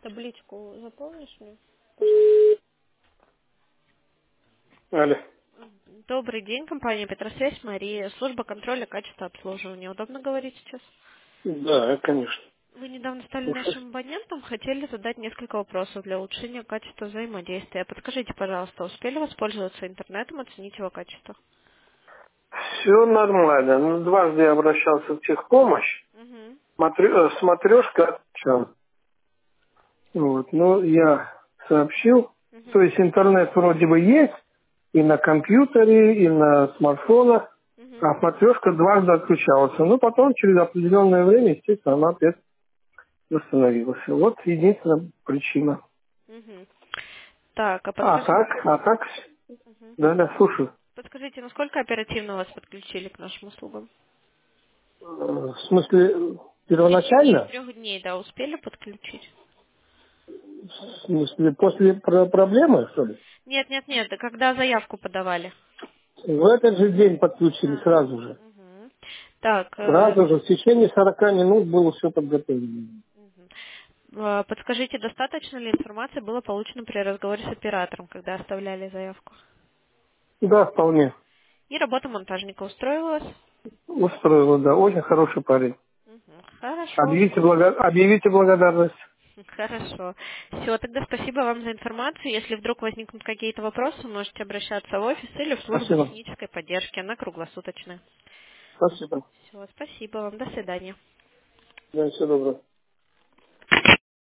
Табличку заполнишь мне, пожалуйста? Алло. Добрый день, компания Петросвязь, Мария. Служба контроля качества обслуживания. Удобно говорить сейчас? Да, конечно. Вы недавно стали Слушай. нашим абонентом, хотели задать несколько вопросов для улучшения качества взаимодействия. Подскажите, пожалуйста, успели воспользоваться интернетом, оценить его качество? Все нормально. Ну, дважды я обращался в техпомощь. Угу. Смотрешка отключен. Вот. Ну, я сообщил. То Угу. есть интернет вроде бы есть и на компьютере, и на смартфонах. Угу. А смотрешка дважды отключалась. Но потом, через определенное время, естественно, она опять восстановилась. Вот единственная причина. Угу. Так, а А подскажите, так, а так, Мгм. да, слушаю. Подскажите, насколько оперативно вас подключили к нашим услугам? В смысле, В течение первоначально? 3 дней, да, успели подключить? В смысле, после проблемы, что ли? Нет, нет, нет, да когда заявку подавали. В этот же день подключили сразу же. Мгм. Так, Сразу же, в течение 40 минут было все подготовлено. подскажите, достаточно ли информации было получено при разговоре с оператором, когда оставляли заявку? Да, вполне. И работа монтажника устроила вас? Устроило, да. Очень хороший парень. Мгм. Хорошо, Объявите благодарность. хорошо. Все, тогда спасибо вам за информацию. Если вдруг возникнут какие-то вопросы, можете обращаться в офис или в службу Спасибо. технической поддержки. Она круглосуточная. Спасибо. Все, спасибо вам. До свидания. Да, всего доброго.